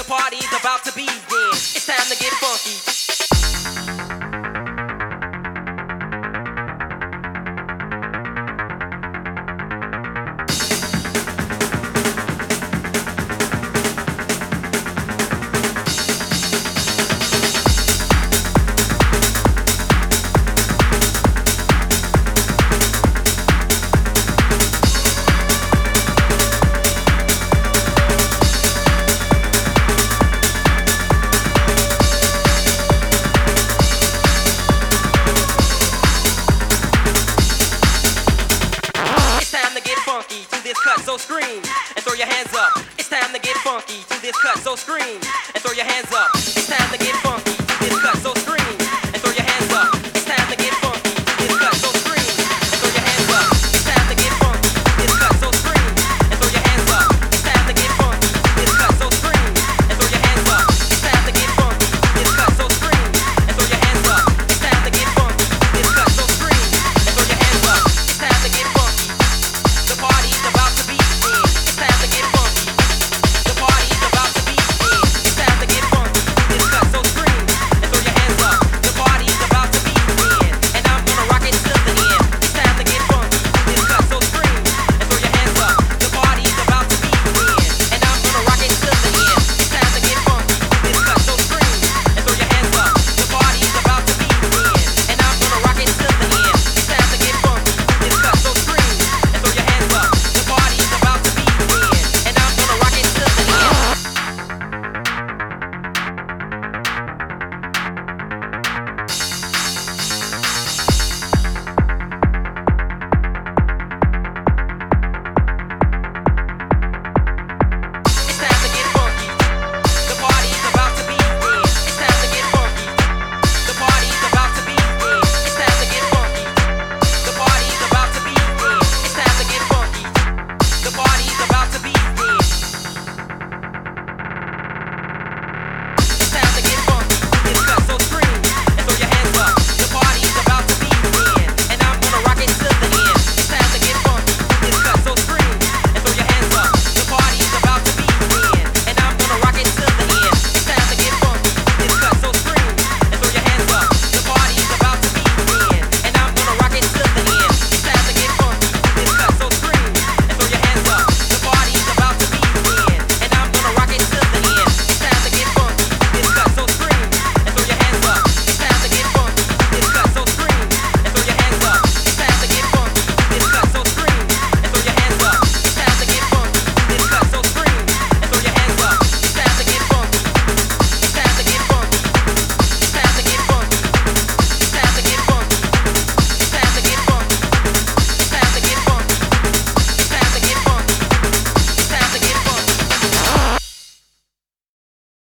party's about to begin. It's time to get funky. So scream and throw your hands up. It's time to get funky to this cut. So scream and throw your hands up. It's time to get funky to this cut. So scream and throw your hands up.